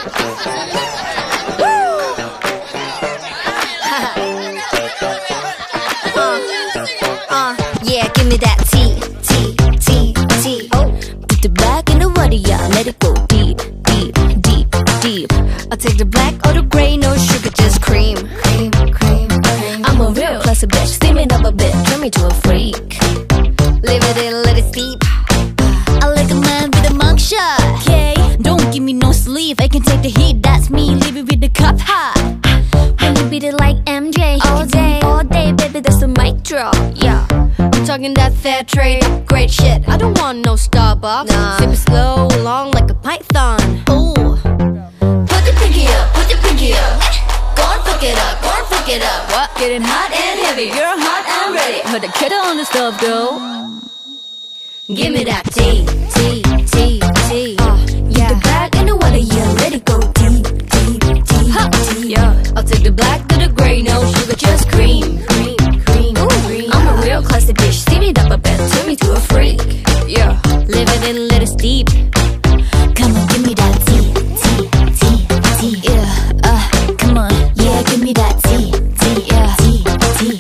Yeah, give me that tea, tea, tea, tea. Oh, put the black in the water, yeah, let it go deep, deep, deep, deep. I'll take the black or the gray, no sugar, just cream, cream, cream, cream. I'm a real classy bitch, steam it up a bit, turn me to a freak. Leave it in, let it steep. I like a man with a mugshot. Okay, don't give me no sleeve, I can take the heat, that's me, leave it with the cup hot. When you beat it like MJ, all day, baby, that's a mic drop. Yeah, I'm talking that fair trade, great shit. I don't want no Starbucks. Nah. Sip it slow, long like a python. Ooh, put the pinky up, put the pinky up. Go and fuck it up, go and fuck it up. What? Getting hot and heavy, you're hot and ready. Put the kettle on the stove, go. Give me that tea, tea, tea, tea. Yeah, the black and the water, yeah, let it go deep, deep, deep, deep. Yeah, I'll take the black to the gray, no sugar, just cream, cream, cream, cream. I'm a real classy bitch, steam it up a bit, turn me to a freak. Yeah, live it and let it steep. Come on, give me that tea, tea, tea, tea. Yeah, come on, yeah, give me that tea, tea, yeah, tea, tea.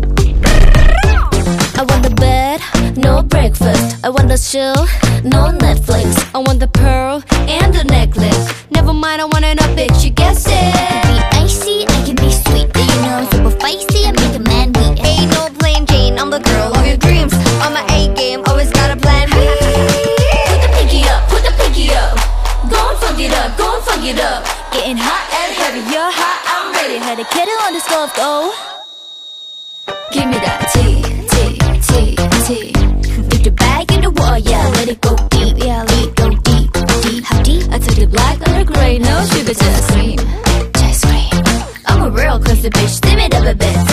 I want the bed, no breakfast. I want the chill, no Netflix. I want the pearl and the necklace. Never mind, I want enough, bitch, you guess it. I can be icy, I can be sweet. Do you know I'm super feisty? I make a man weak. Ain't no plain Jane, I'm the girl of your dreams. On my A game, always got a plan B. Put the pinky up, put the pinky up. Go and fuck it up, go and fuck it up. Getting hot and heavy, you're hot, I'm ready. Had a kettle on the stove, go. Give me that tea, tea, tea, tea. Dip the bag in the water, yeah, let it go deep, yeah, let it go deep, deep. How deep? I took the black or the gray, no sugar, just cream, just cream. I'm a real classy bitch, steam it up a bit.